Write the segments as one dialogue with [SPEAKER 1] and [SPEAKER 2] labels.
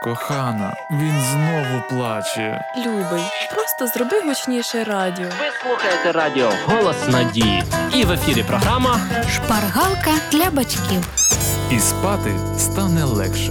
[SPEAKER 1] кохана, він знову плаче.
[SPEAKER 2] Любий, просто зроби гучніше радіо.
[SPEAKER 3] Ви слухаєте радіо «Голос надії». І в ефірі програма
[SPEAKER 4] «Шпаргалка для батьків».
[SPEAKER 1] І спати стане легше.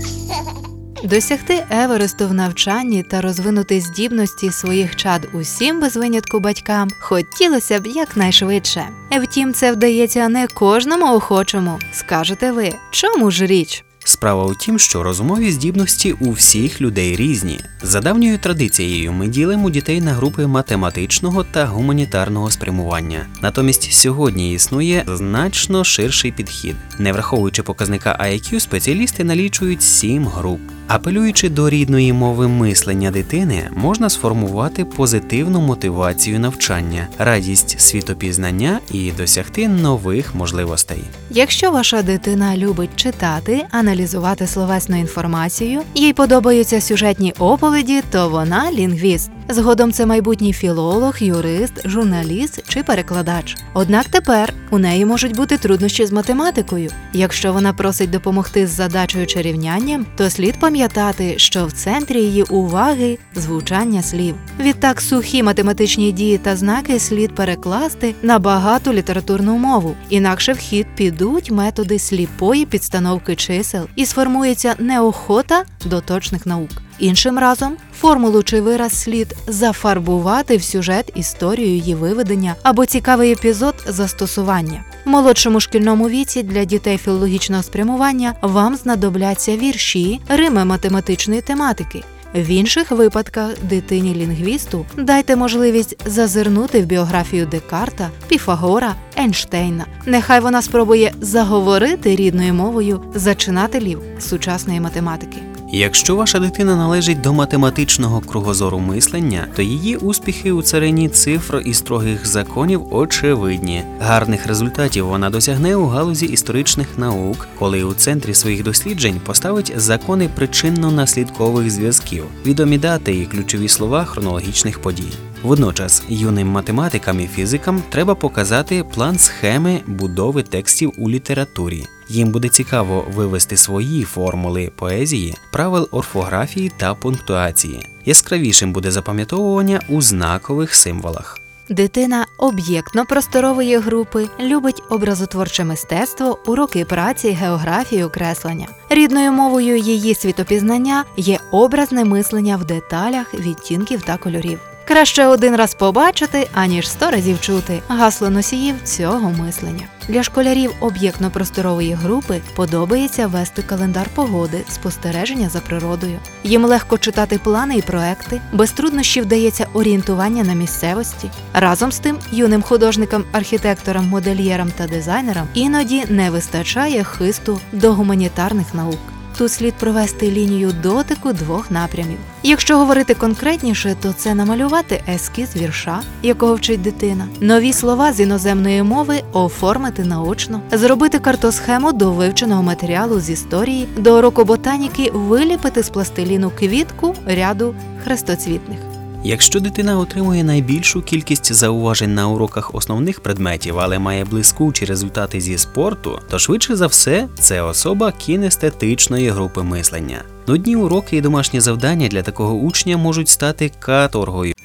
[SPEAKER 5] Досягти Евересту в навчанні та розвинути здібності своїх чад усім без винятку батькам хотілося б якнайшвидше. Втім, це вдається не кожному охочому. Скажете ви, чому ж річ?
[SPEAKER 6] Справа у тім, що розумові здібності у всіх людей різні. За давньою традицією ми ділимо дітей на групи математичного та гуманітарного спрямування. Натомість сьогодні існує значно ширший підхід. Не враховуючи показника IQ, спеціалісти налічують 7 груп. Апелюючи до рідної мови мислення дитини, можна сформувати позитивну мотивацію навчання, радість світопізнання і досягти нових можливостей.
[SPEAKER 5] Якщо ваша дитина любить читати, аналізувати словесну інформацію, їй подобаються сюжетні оповіді, то вона лінгвіст. Згодом це майбутній філолог, юрист, журналіст чи перекладач. Однак тепер у неї можуть бути труднощі з математикою. Якщо вона просить допомогти з задачею чи рівнянням, то слід пам'ятати, що в центрі її уваги – звучання слів. Відтак сухі математичні дії та знаки слід перекласти на багату літературну мову. Інакше в хід підуть методи сліпої підстановки чисел і сформується неохота до точних наук. Іншим разом формулу чи вираз слід зафарбувати в сюжет історію її виведення або цікавий епізод застосування. В молодшому шкільному віці для дітей філологічного спрямування вам знадобляться вірші, рими математичної тематики. В інших випадках дитині-лінгвісту дайте можливість зазирнути в біографію Декарта, Піфагора, Ейнштейна. Нехай вона спробує заговорити рідною мовою зачинателів сучасної математики.
[SPEAKER 6] Якщо ваша дитина належить до математичного кругозору мислення, то її успіхи у царині цифр і строгих законів очевидні. Гарних результатів вона досягне у галузі історичних наук, коли у центрі своїх досліджень поставить закони причинно-наслідкових зв'язків, відомі дати і ключові слова хронологічних подій. Водночас, юним математикам і фізикам треба показати план схеми будови текстів у літературі. Їм буде цікаво вивести свої формули поезії, правил орфографії та пунктуації. Яскравішим буде запам'ятовування у знакових символах.
[SPEAKER 5] Дитина об'єктно-просторової групи любить образотворче мистецтво, уроки праці, географію, креслення. Рідною мовою її світопізнання є образне мислення в деталях, відтінків та кольорів. Краще один раз побачити, аніж 100 разів чути – гасло носіїв цього мислення. Для школярів об'єктно-просторової групи подобається вести календар погоди, спостереження за природою. Їм легко читати плани і проекти, без труднощів дається орієнтування на місцевості. Разом з тим, юним художникам, архітекторам, модельєрам та дизайнерам іноді не вистачає хисту до гуманітарних наук. Тут слід провести лінію дотику 2 напрямів. Якщо говорити конкретніше, то це намалювати ескіз вірша, якого вчить дитина, нові слова з іноземної мови оформити наочно, зробити картосхему до вивченого матеріалу з історії, до уроку ботаніки виліпити з пластиліну квітку ряду хрестоцвітних.
[SPEAKER 6] Якщо дитина отримує найбільшу кількість зауважень на уроках основних предметів, але має блискучі результати зі спорту, то швидше за все це особа кінестетичної групи мислення. Нудні уроки і домашні завдання для такого учня можуть стати каторгою.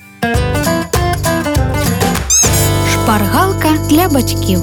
[SPEAKER 4] Шпаргалка для батьків.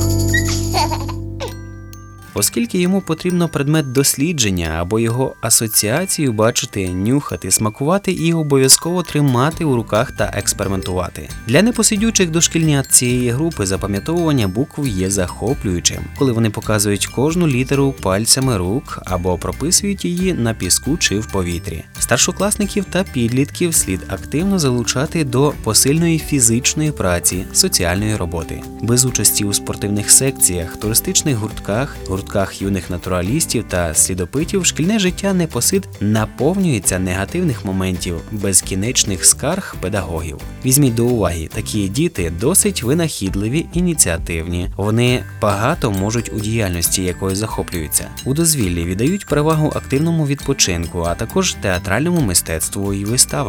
[SPEAKER 6] Оскільки йому потрібно предмет дослідження або його асоціацію бачити, нюхати, смакувати і обов'язково тримати у руках та експериментувати. Для непосидючих дошкільнят цієї групи запам'ятовування букв є захоплюючим, коли вони показують кожну літеру пальцями рук або прописують її на піску чи в повітрі. Старшокласників та підлітків слід активно залучати до посильної фізичної праці, соціальної роботи. Без участі у спортивних секціях, туристичних гуртках юних натуралістів та слідопитів шкільне життя непосид наповнюється негативних моментів, безкінечних скарг педагогів. Візьміть до уваги, такі діти досить винахідливі, ініціативні. Вони багато можуть у діяльності, якою захоплюються. У дозвіллі віддають перевагу активному відпочинку, а також театральному мистецтву і виставам.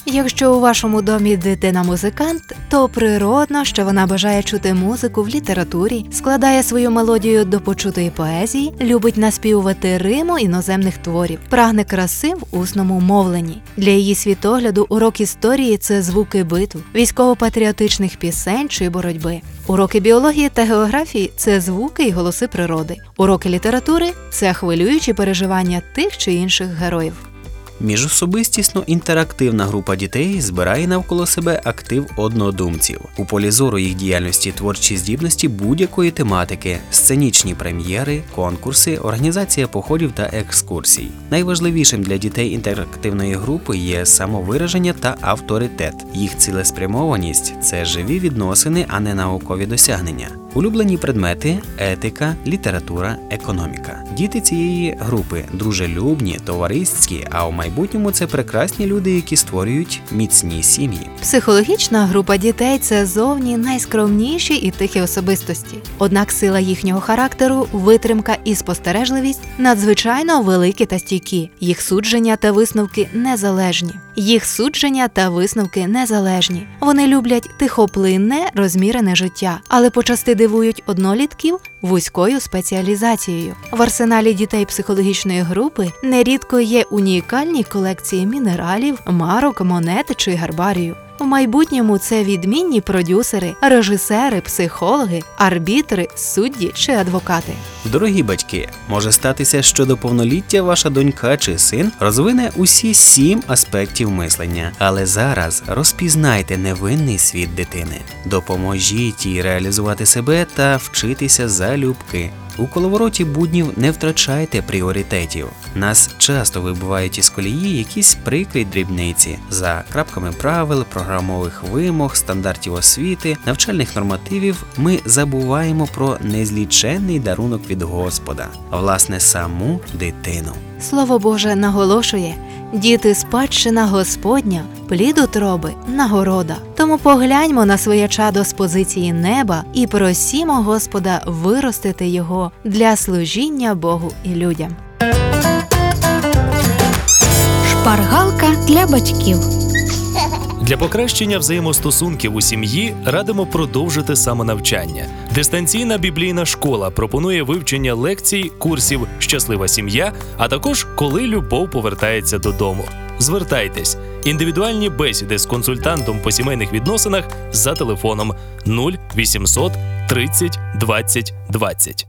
[SPEAKER 5] Якщо у вашому домі дитина музикант, то природно, що вона бажає чути музику в літературі, складає свою мелодію до почутої поезії, любить наспівувати риму іноземних творів, прагне краси в усному мовленні. Для її світогляду урок історії – це звуки битв, військово-патріотичних пісень чи боротьби. Уроки біології та географії – це звуки і голоси природи. Уроки літератури – це хвилюючі переживання тих чи інших героїв.
[SPEAKER 6] Міжособистісно інтерактивна група дітей збирає навколо себе актив однодумців. У полі зору їх діяльності творчі здібності будь-якої тематики, сценічні прем'єри, конкурси, організація походів та екскурсій. Найважливішим для дітей інтерактивної групи є самовираження та авторитет. Їх цілеспрямованість – це живі відносини, а не наукові досягнення. Улюблені предмети – етика, література, економіка. Діти цієї групи дружелюбні, товариські, а у майбутньому це прекрасні люди, які створюють міцні сім'ї.
[SPEAKER 5] Психологічна група дітей – це зовні найскромніші і тихі особистості. Однак сила їхнього характеру, витримка і спостережливість надзвичайно великі та стійкі. Їх судження та висновки незалежні. Вони люблять тихоплинне, розмірене життя, але почасти дивують однолітків вузькою спеціалізацією. В арсеналі дітей психологічної групи нерідко є унікальні колекції мінералів, марок, монет чи гербарію. В майбутньому це відмінні продюсери, режисери, психологи, арбітри, судді чи адвокати.
[SPEAKER 6] Дорогі батьки, може статися, що до повноліття ваша донька чи син розвине усі 7 аспектів мислення. Але зараз розпізнайте невинний світ дитини. Допоможіть їй реалізувати себе та вчитися залюбки. У коловороті буднів не втрачайте пріоритетів. Нас часто вибивають із колії якісь прикрі дрібниці. За крапками правил, програмових вимог, стандартів освіти, навчальних нормативів ми забуваємо про незліченний дарунок від Господа, власне, саму дитину.
[SPEAKER 5] Слово Боже наголошує: діти – спадщина Господня, плід утроби – нагорода. Тому погляньмо на своє чадо з позиції неба і просімо Господа виростити його для служіння Богу і людям.
[SPEAKER 4] Шпаргалка для батьків.
[SPEAKER 7] Для покращення взаємостосунків у сім'ї радимо продовжити самонавчання. Дистанційна біблійна школа пропонує вивчення лекцій, курсів «Щаслива сім'я», а також «Коли любов повертається додому». Звертайтесь. Індивідуальні бесіди з консультантом по сімейних відносинах за телефоном 0800 30 20 20.